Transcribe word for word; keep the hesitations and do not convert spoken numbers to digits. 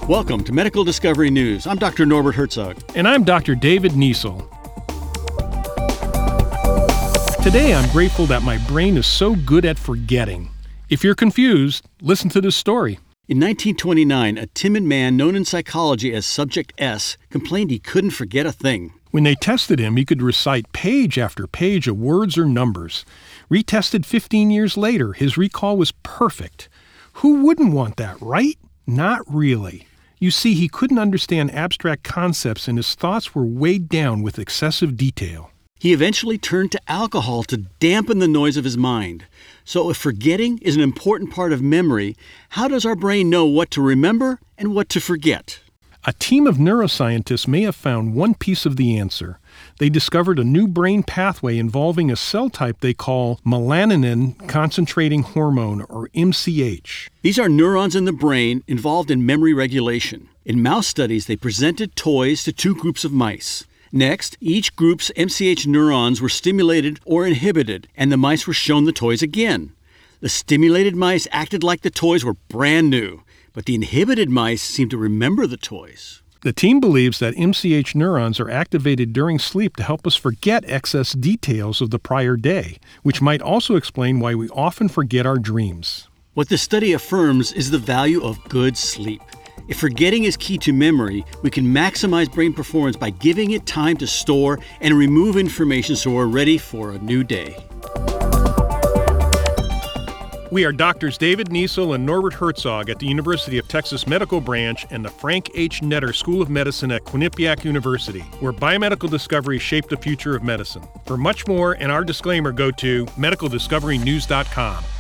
Welcome to Medical Discovery News. I'm Doctor Norbert Herzog. And I'm Doctor David Niesel. Today I'm grateful that my brain is so good at forgetting. If you're confused, listen to this story. In nineteen twenty-nine, a timid man known in psychology as Subject S complained he couldn't forget a thing. When they tested him, he could recite page after page of words or numbers. Retested fifteen years later, his recall was perfect. Who wouldn't want that, right? Not really. You see, he couldn't understand abstract concepts and his thoughts were weighed down with excessive detail. He eventually turned to alcohol to dampen the noise of his mind. So if forgetting is an important part of memory, how does our brain know what to remember and what to forget? A team of neuroscientists may have found one piece of the answer. They discovered a new brain pathway involving a cell type they call melanin concentrating hormone, or M C H. These are neurons in the brain involved in memory regulation. In mouse studies, they presented toys to two groups of mice. Next, each group's M C H neurons were stimulated or inhibited, and the mice were shown the toys again. The stimulated mice acted like the toys were brand new, but the inhibited mice seemed to remember the toys. The team believes that M C H neurons are activated during sleep to help us forget excess details of the prior day, which might also explain why we often forget our dreams. What the study affirms is the value of good sleep. If forgetting is key to memory, we can maximize brain performance by giving it time to store and remove information so we're ready for a new day. We are Doctors David Niesel and Norbert Herzog at the University of Texas Medical Branch and the Frank H. Netter School of Medicine at Quinnipiac University, where biomedical discoveries shape the future of medicine. For much more and our disclaimer, go to medical discovery news dot com.